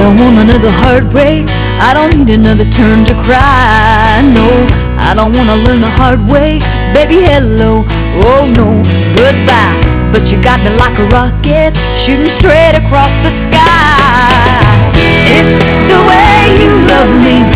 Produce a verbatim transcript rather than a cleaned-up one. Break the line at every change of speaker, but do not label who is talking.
don't want another heartbreak. I don't need another turn to cry. No, I don't wanna learn the hard way. Baby, hello, oh no, goodbye. But you got me like a rocket, shooting straight across the sky. It's the way you love me,